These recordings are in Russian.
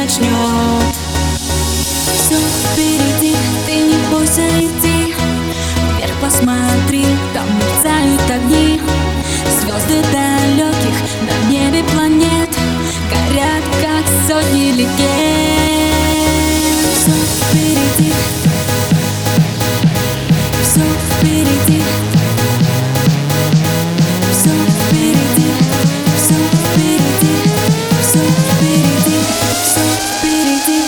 начнет. Все впереди, ты не бойся идти. Вверх посмотри, там мерцают огни. Звезды далеких на небе планет горят, как сотни легенд. Все впереди, все впереди, все впереди, все впереди, все впереди, все впереди.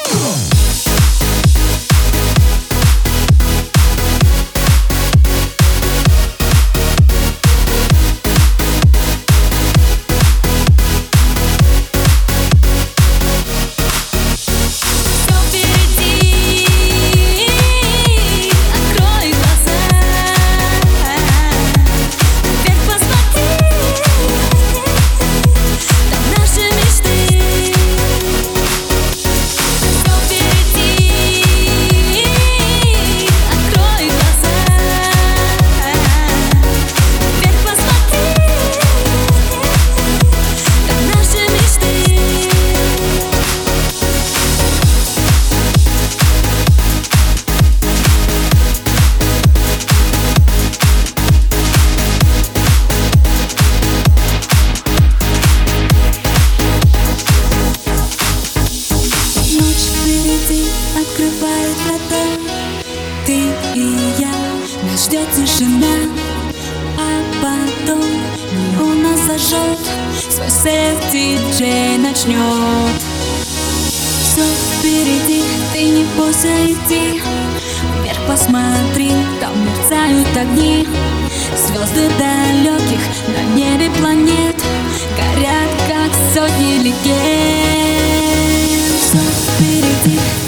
Открывает врата, ты и я, нас ждет тишина. А потом неон нас зажжет, свой сет диджей начнет. Все впереди, ты не бойся идти. Вверх посмотри, там мерцают огни. Звезды далеких на небе планет горят, как сотни легенд. Все впереди.